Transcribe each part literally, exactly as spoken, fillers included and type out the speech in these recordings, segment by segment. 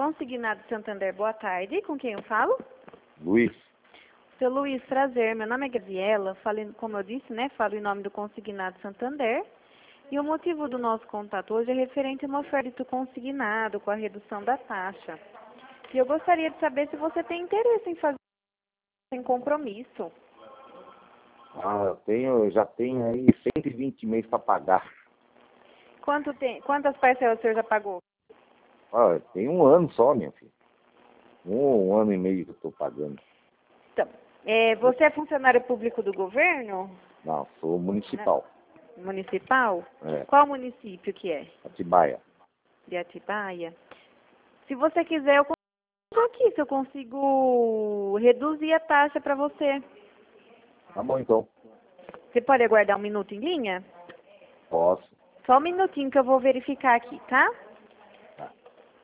Consignado Santander, boa tarde. Com quem eu falo? Luiz. Seu Luiz, prazer. Meu nome é Gabriela. Falo, como eu disse, né? Falo em nome do Consignado Santander. E o motivo do nosso contato hoje é referente a uma oferta consignado com a redução da taxa. E eu gostaria de saber se você tem interesse em fazer sem compromisso. Ah, eu tenho, eu já tenho aí cento e vinte meses para pagar. Quanto tem, quantas parcelas o senhor já pagou? Ah, tem um ano só, minha filha. Um, um ano e meio que eu estou pagando. Então, é, você é funcionário público do governo? Não, sou municipal. Municipal? É. Qual município que é? Atibaia. De Atibaia. Se você quiser, eu consigo aqui, se eu consigo reduzir a taxa para você. Tá bom, então. Você pode aguardar um minuto em linha? Posso. Só um minutinho que eu vou verificar aqui, tá? Tá.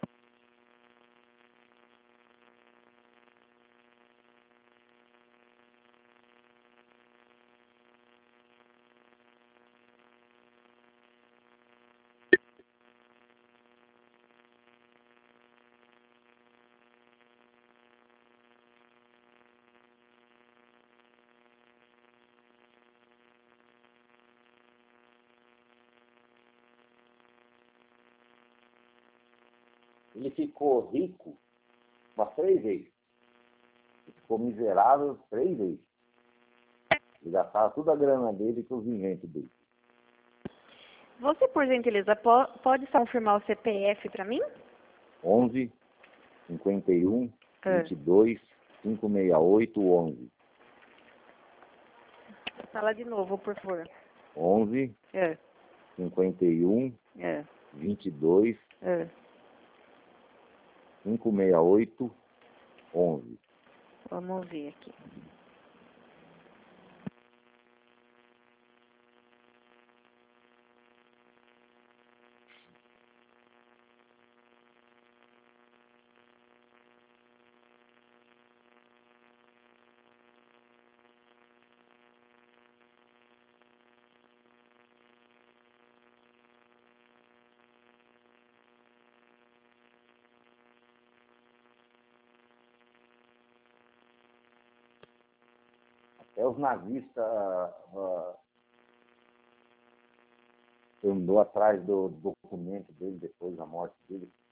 Ele ficou rico umas três vezes. Ele ficou miserável três vezes. Ele gastava toda a grana dele com os inventos dele. Você, por gentileza, po pode só confirmar o C P F para mim? onze, cinquenta e um, É. vinte e dois, quinhentos e sessenta e oito, onze. Fala de novo, por favor. onze, É, cinquenta e um, é, vinte e dois, é. quinhentos e sessenta e oito, onze. Vamos ver aqui. É os nazistas uh, andou atrás do documento dele depois da morte dele.